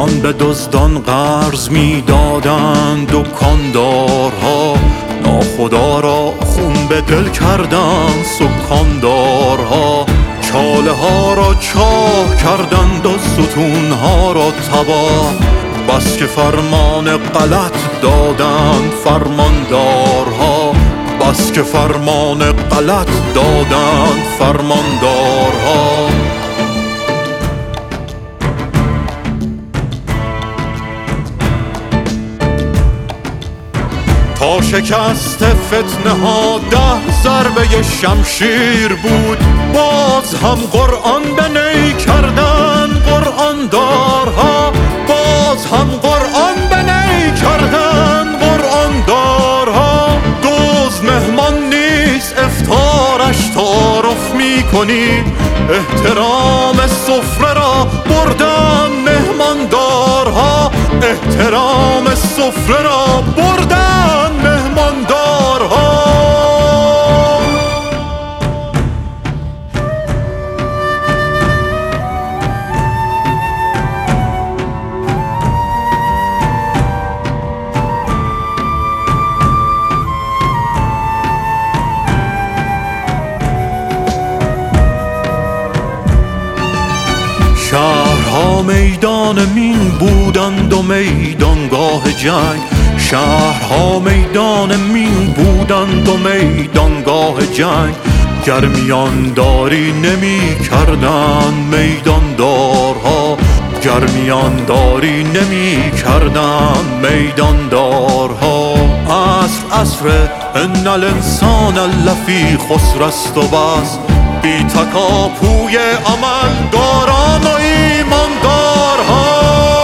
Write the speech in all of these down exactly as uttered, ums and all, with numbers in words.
آن به دزدان قرض می دادند دکاندارها، ناخدا را خون به دل کردند سکاندارها. چاله ها را چاه کردند و ستون ها را تباه، بس که فرمان غلط دادند فرماندارها، بس که فرمان غلط دادند فرماندارها. تا شکست فتنه ها ده ضربه شمشیر بود، باز هم قرآن به نی کردن قرآن دارها، باز هم قرآن به نی کردن قرآن دارها. دوز مهمان نیست افطارش تعارف می کنی، احترام سفره را بردن مهمان دارها، احترام سفره را بردن مهمان دارها. شهرها میدان مین بودند و میدانگاه جنگ، شهرها میدان مین بودند و میدانگاه جنگ. گر میانداری نمی کردند میداندارها، گر میانداری نمی کردند میداندارها. عصر عصر ان الانسان لفی خسر است و بس، بی تکاپوی عملداران و ایماندارها.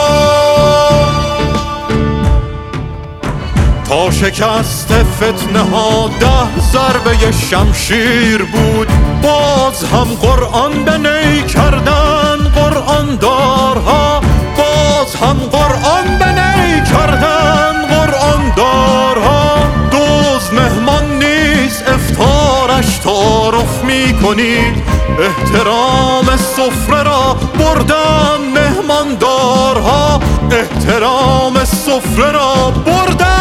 تا شکست فتنه ها ده ضربه شمشیر بود، باز هم قرآن به نی کردن قرآن دارها، باز هم قرآن به نی کردن قرآن دارها. دوز مهمان نیست افطارش تعارف می کنی، احترام سفره را بردن مهمان دارها، احترام سفره را بردن